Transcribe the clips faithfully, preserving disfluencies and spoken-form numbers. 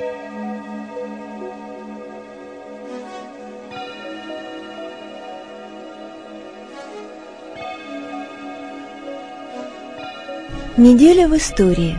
Неделя в истории.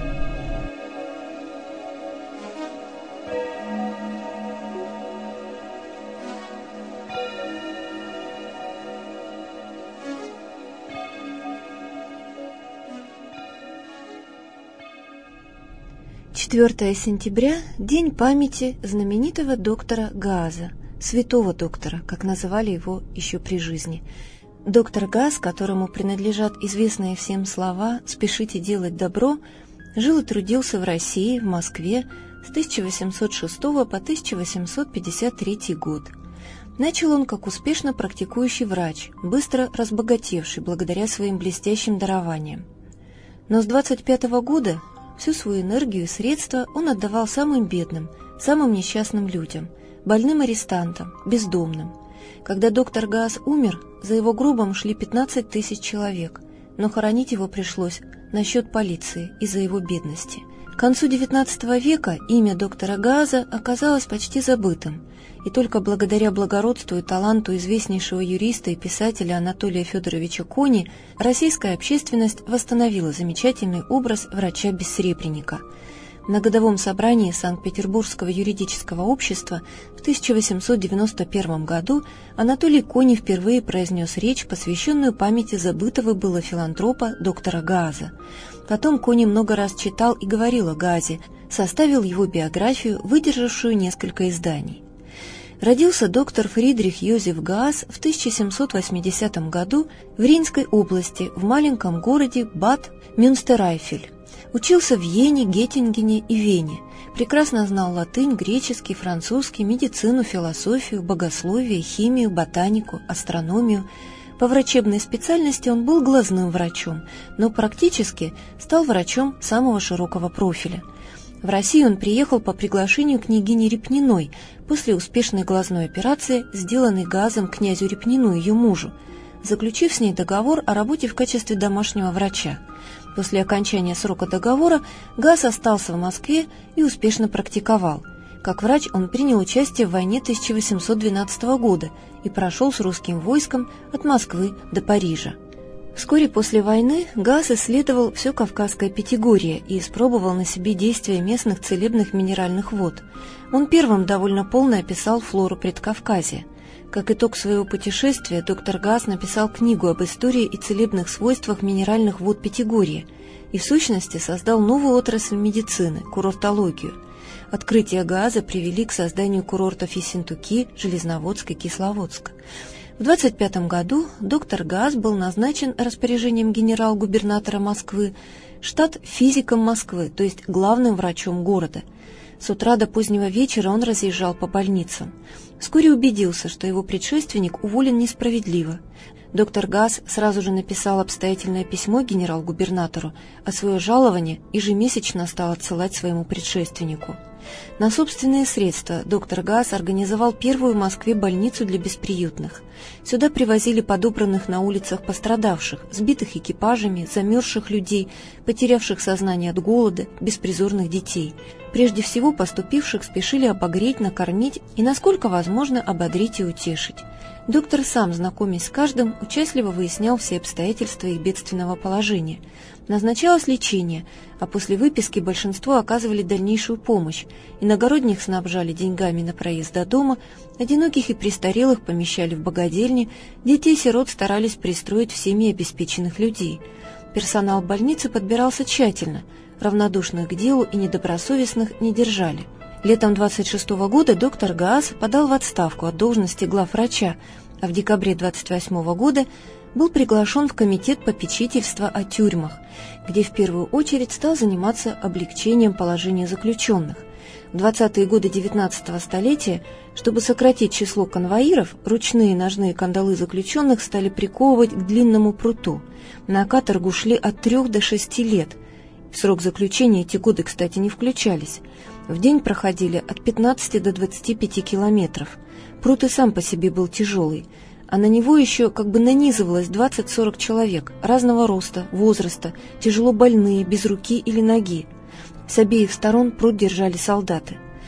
четвёртое сентября – день памяти знаменитого доктора Гааза, святого доктора, как называли его еще при жизни. Доктор Гааз, которому принадлежат известные всем слова «спешите делать добро», жил и трудился в России, в Москве с тысяча восемьсот шестого по тысяча восемьсот пятьдесят третий год. Начал он как успешно практикующий врач, быстро разбогатевший благодаря своим блестящим дарованиям. Но с двадцать пятого года всю свою энергию и средства он отдавал самым бедным, самым несчастным людям, больным арестантам, бездомным. Когда доктор Гааз умер, за его гробом шли пятнадцать тысяч человек, но хоронить его пришлось на счет полиции из-за его бедности. К концу девятнадцатого века имя доктора Гааза оказалось почти забытым, и только благодаря благородству и таланту известнейшего юриста и писателя Анатолия Федоровича Кони российская общественность восстановила замечательный образ врача-бессребреника. На годовом собрании Санкт-Петербургского юридического общества в тысяча восемьсот девяносто первом году Анатолий Кони впервые произнес речь, посвященную памяти забытого было филантропа доктора Гааза. Потом Кони много раз читал и говорил о Гаазе, составил его биографию, выдержавшую несколько изданий. Родился доктор Фридрих Йозеф Гааз в тысяча семьсот восьмидесятом году в Рейнской области, в маленьком городе Бад Мюнстерайфель. Учился в Йене, Геттингене и Вене. Прекрасно знал латынь, греческий, французский, медицину, философию, богословие, химию, ботанику, астрономию. По врачебной специальности он был глазным врачом, но практически стал врачом самого широкого профиля. В Россию он приехал по приглашению княгини Репниной после успешной глазной операции, сделанной Гаазом князю Репнину, ее мужу, заключив с ней договор о работе в качестве домашнего врача. После окончания срока договора Гааз остался в Москве и успешно практиковал. Как врач он принял участие в войне тысяча восемьсот двенадцатого года и прошел с русским войском от Москвы до Парижа. Вскоре после войны Гааз исследовал все Кавказское Пятигорье и испробовал на себе действия местных целебных минеральных вод. Он первым довольно полно описал флору Предкавказья. Как итог своего путешествия доктор Гааз написал книгу об истории и целебных свойствах минеральных вод Пятигорья и в сущности создал новую отрасль медицины – курортологию. Открытия Гааза привели к созданию курортов Ессентуки, Железноводск и Кисловодск. В двадцать пятом году доктор Гааз был назначен распоряжением генерал-губернатора Москвы штат физиком Москвы, то есть главным врачом города. С утра до позднего вечера он разъезжал по больницам. Вскоре убедился, что его предшественник уволен несправедливо. Доктор Гааз сразу же написал обстоятельное письмо генерал-губернатору, а свое жалование ежемесячно стал отсылать своему предшественнику. На собственные средства доктор Гааз организовал первую в Москве больницу для бесприютных. Сюда привозили подобранных на улицах пострадавших, сбитых экипажами, замерзших людей, потерявших сознание от голода, беспризорных детей. Прежде всего поступивших спешили обогреть, накормить и, насколько возможно, ободрить и утешить. Доктор сам, знакомясь с каждым, участливо выяснял все обстоятельства их бедственного положения. Назначалось лечение, а после выписки большинству оказывали дальнейшую помощь. Иногородних снабжали деньгами на проезд до дома, одиноких и престарелых помещали в богадельни, детей-сирот старались пристроить в семьи обеспеченных людей. Персонал больницы подбирался тщательно, равнодушных к делу и недобросовестных не держали. Летом двадцать шестого года доктор Гааз подал в отставку от должности главврача, а в декабре двадцать восьмого года был приглашен в комитет попечительства о тюрьмах, где в первую очередь стал заниматься облегчением положения заключенных. В двадцатые годы девятнадцатого столетия, чтобы сократить число конвоиров, ручные ножные кандалы заключенных стали приковывать к длинному пруту. На каторгу шли от трех до шести лет. В срок заключения эти годы, кстати, не включались. В день проходили от пятнадцати до двадцати пяти километров. Прут и сам по себе был тяжелый, а на него еще как бы нанизывалось двадцать-сорок человек разного роста, возраста, тяжело больные, без руки или ноги. С обеих сторон прут держали солдаты.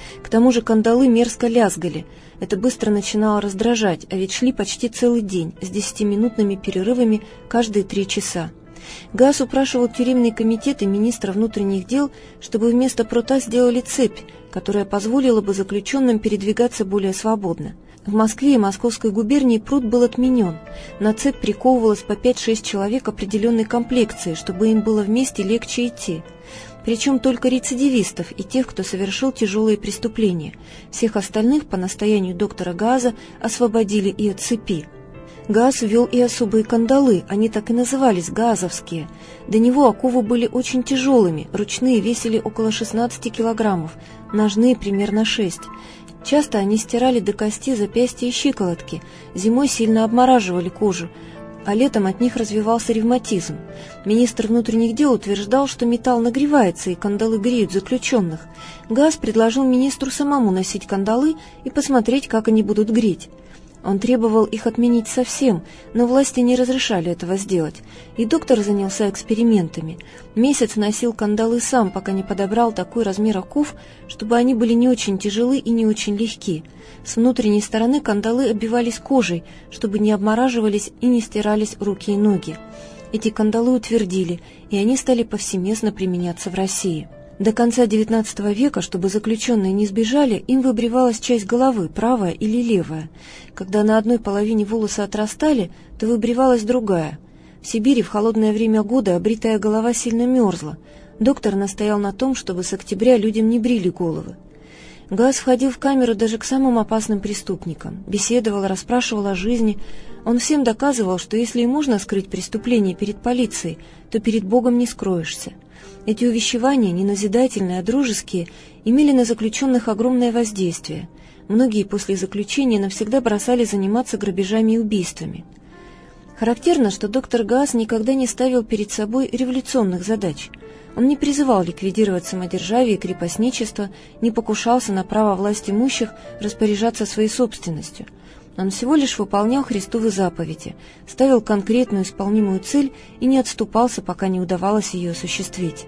К тому же кандалы мерзко лязгали. Это быстро начинало раздражать, а ведь шли почти целый день, с десятиминутными перерывами каждые три часа. Гаас упрашивал тюремный комитет и министра внутренних дел, чтобы вместо прута сделали цепь, которая позволила бы заключенным передвигаться более свободно. В Москве и Московской губернии пруд был отменен. На цепь приковывалось по пять-шесть человек определенной комплекции, чтобы им было вместе легче идти. Причем только рецидивистов и тех, кто совершил тяжелые преступления. Всех остальных по настоянию доктора Гааза освободили и от цепи. Гаас ввел и особые кандалы, они так и назывались гаазовские. До него оковы были очень тяжелыми, ручные весили около шестнадцати килограммов, ножные примерно шесть. Часто они стирали до кости запястья и щиколотки, зимой сильно обмораживали кожу, а летом от них развивался ревматизм. Министр внутренних дел утверждал, что металл нагревается и кандалы греют заключенных. Гаас предложил министру самому носить кандалы и посмотреть, как они будут греть. Он требовал их отменить совсем, но власти не разрешали этого сделать, и доктор занялся экспериментами. Месяц носил кандалы сам, пока не подобрал такой размер оков, чтобы они были не очень тяжелы и не очень легки. С внутренней стороны кандалы оббивались кожей, чтобы не обмораживались и не стирались руки и ноги. Эти кандалы утвердили, и они стали повсеместно применяться в России. До конца девятнадцатого века, чтобы заключенные не сбежали, им выбривалась часть головы, правая или левая. Когда на одной половине волосы отрастали, то выбривалась другая. В Сибири в холодное время года обритая голова сильно мерзла. Доктор настоял на том, чтобы с октября людям не брили головы. Гаас входил в камеру даже к самым опасным преступникам, беседовал, расспрашивал о жизни. Он всем доказывал, что если и можно скрыть преступление перед полицией, то перед Богом не скроешься. Эти увещевания, не назидательные, а дружеские, имели на заключенных огромное воздействие. Многие после заключения навсегда бросали заниматься грабежами и убийствами. Характерно, что доктор Гаас никогда не ставил перед собой революционных задач. Он не призывал ликвидировать самодержавие и крепостничество, не покушался на право власть имущих распоряжаться своей собственностью. Он всего лишь выполнял Христовы заповеди, ставил конкретную исполнимую цель и не отступался, пока не удавалось ее осуществить.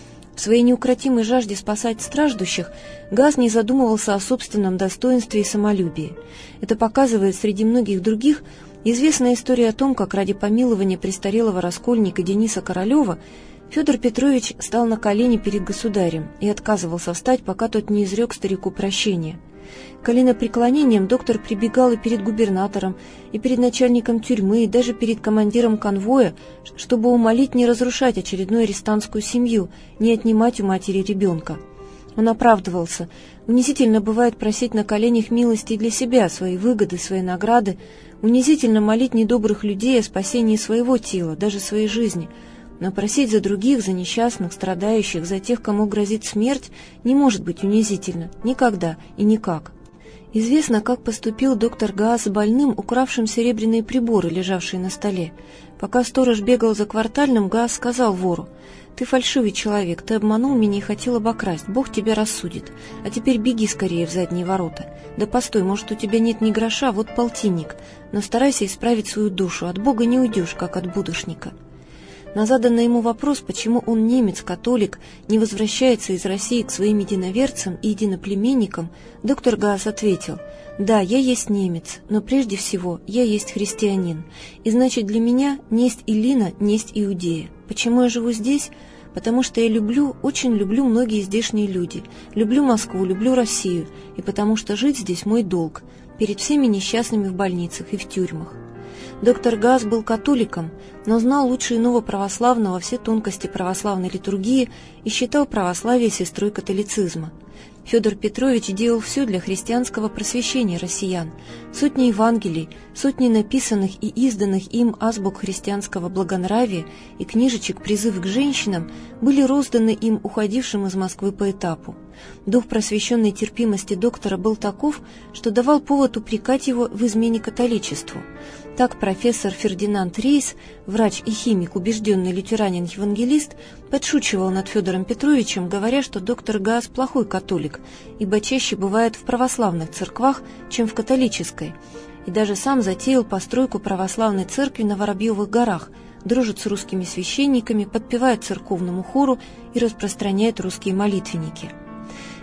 В своей неукротимой жажде спасать страждущих Гаас не задумывался о собственном достоинстве и самолюбии. Это показывает среди многих других известная история о том, как ради помилования престарелого раскольника Дениса Королева Федор Петрович стал на колени перед государем и отказывался встать, пока тот не изрек старику прощения. Коленопреклонением доктор прибегал и перед губернатором, и перед начальником тюрьмы, и даже перед командиром конвоя, чтобы умолить не разрушать очередную арестантскую семью, не отнимать у матери ребенка. Он оправдывался. Унизительно бывает просить на коленях милости для себя, свои выгоды, свои награды. Унизительно молить недобрых людей о спасении своего тела, даже своей жизни. Но просить за других, за несчастных, страдающих, за тех, кому грозит смерть, не может быть унизительно. Никогда и никак. Известно, как поступил доктор Гаас с больным, укравшим серебряные приборы, лежавшие на столе. Пока сторож бегал за квартальным, Гаас сказал вору: «Ты фальшивый человек, ты обманул меня и хотел обокрасть, Бог тебя рассудит. А теперь беги скорее в задние ворота. Да постой, может, у тебя нет ни гроша, вот полтинник. Но старайся исправить свою душу, от Бога не уйдешь, как от будущника». На заданный ему вопрос, почему он, немец, католик, не возвращается из России к своим единоверцам и единоплеменникам, доктор Гаас ответил: «Да, я есть немец, но прежде всего я есть христианин, и значит для меня несть Илина, несть Иудея. Почему я живу здесь? Потому что я люблю, очень люблю многие здешние люди, люблю Москву, люблю Россию, и потому что жить здесь мой долг, перед всеми несчастными в больницах и в тюрьмах». Доктор Гаас был католиком, но знал лучше иного православного все тонкости православной литургии и считал православие сестрой католицизма. Федор Петрович делал все для христианского просвещения россиян. Сотни Евангелий, сотни написанных и изданных им азбук христианского благонравия и книжечек «Призыв к женщинам» были розданы им уходившим из Москвы по этапу. Дух просвещенной терпимости доктора был таков, что давал повод упрекать его в измене католичеству. Так профессор Фердинанд Рейс, врач и химик, убежденный лютеранин-евангелист, подшучивал над Федором Петровичем, говоря, что доктор Гаас плохой католик, ибо чаще бывает в православных церквах, чем в католической, и даже сам затеял постройку православной церкви на Воробьевых горах, дружит с русскими священниками, подпевает церковному хору и распространяет русские молитвенники.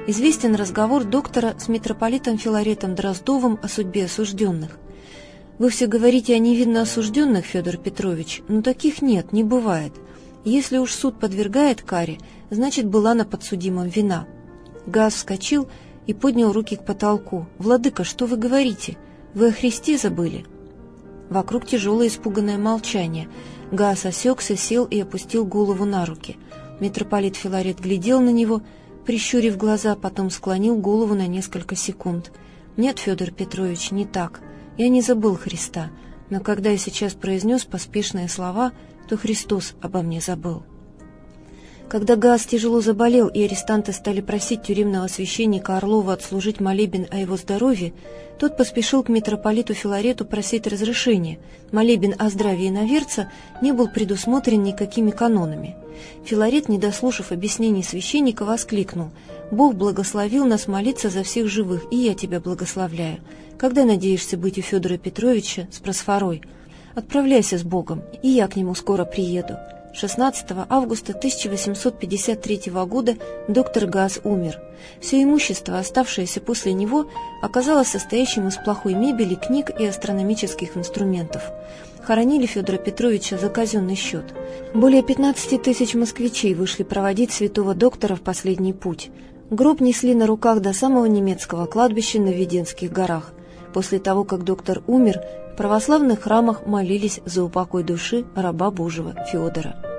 известен разговор доктора с митрополитом Филаретом Дроздовым о судьбе осужденных. «Вы все говорите о невинно осужденных, Федор Петрович, но таких нет, не бывает. Если уж суд подвергает каре, значит, была на подсудимом вина». Гаас вскочил и поднял руки к потолку. «Владыка, что вы говорите? Вы о Христе забыли?» Вокруг тяжелое испуганное молчание. Гаас осекся, сел и опустил голову на руки. Митрополит Филарет глядел на него, прищурив глаза, потом склонил голову на несколько секунд. «Нет, Федор Петрович, не так. Я не забыл Христа, но когда я сейчас произнес поспешные слова, то Христос обо мне забыл». Когда Гаас тяжело заболел и арестанты стали просить тюремного священника Орлова отслужить молебен о его здоровье, тот поспешил к митрополиту Филарету просить разрешения. Молебен о здравии иноверца не был предусмотрен никакими канонами. Филарет, не дослушав объяснений священника, воскликнул: «Бог благословил нас молиться за всех живых, и я тебя благословляю. Когда надеешься быть у Федора Петровича с просфорой? Отправляйся с Богом, и я к нему скоро приеду». шестнадцатого августа тысяча восемьсот пятьдесят третьего года доктор Гаас умер. Все имущество, оставшееся после него, оказалось состоящим из плохой мебели, книг и астрономических инструментов. Хоронили Федора Петровича за казенный счет. Более пятнадцати тысяч москвичей вышли проводить святого доктора в последний путь. Гроб несли на руках до самого немецкого кладбища на Введенских горах. После того, как доктор умер, в православных храмах молились за упокой души раба Божьего Федора.